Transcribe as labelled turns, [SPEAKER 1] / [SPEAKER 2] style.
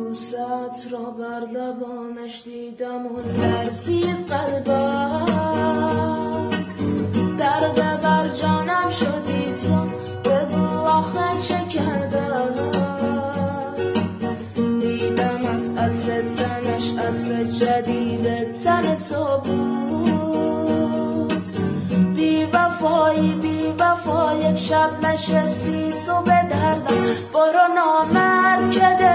[SPEAKER 1] بوست را بر لبانش دیدم و لرزید قلبم. درد بر جانم شدی تو، بگو آخه چه کردم. دیدمت عطر تنش عطر جدید تن تو بود. بی وفایی بی وفا یک شب نشستی تو به دردم. برو نامرد که